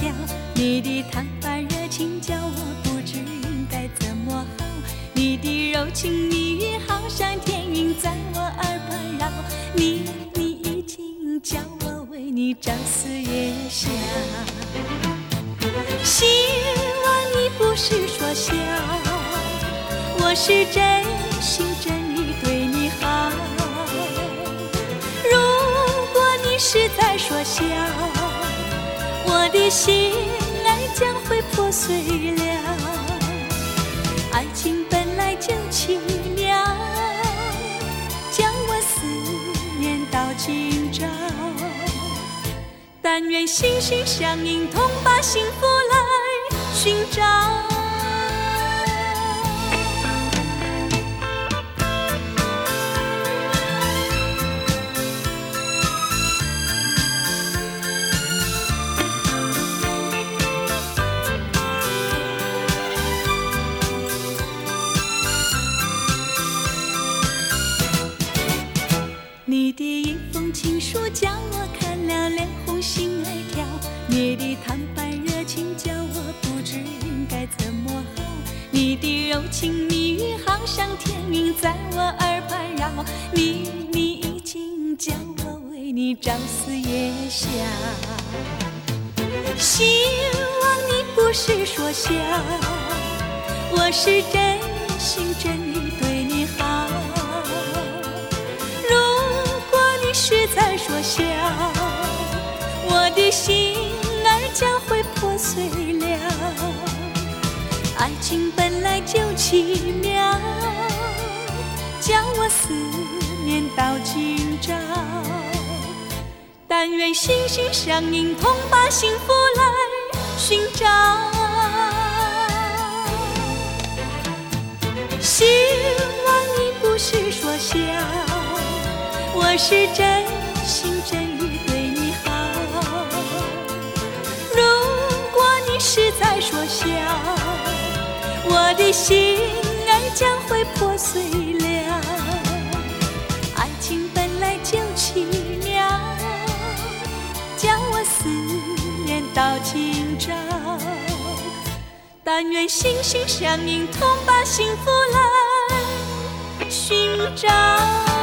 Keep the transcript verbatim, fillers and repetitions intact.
了，你的坦白热情叫我不知应该怎么好，你的柔情蜜语好像天云在我耳畔绕，你你已经叫我为你朝思夜想，希望你不是说笑，我是真心真意对你好，如果你是在说笑，我的心爱将会破碎了，爱情本来就奇妙，将我思念到今朝，但愿心心相印，同把幸福来寻找。你的一封情书叫我看了脸红心儿跳，你的坦白热情叫我不知应该怎么好，你的柔情蜜语好像天云在我耳畔绕，你你已经叫我为你朝思夜想，希望你不是说笑，我是真心真意对你好，是在说笑，我的心儿将会破碎了，爱情本来就奇妙，将我思念到今朝，但愿心心相印，同把幸福来寻找，希望你不是说笑，我是真心真意对你好，如果你是在说笑，我的心儿将会破碎了，爱情本来就奇妙，将我思念到今朝，但愿心心相印，同把幸福来寻找。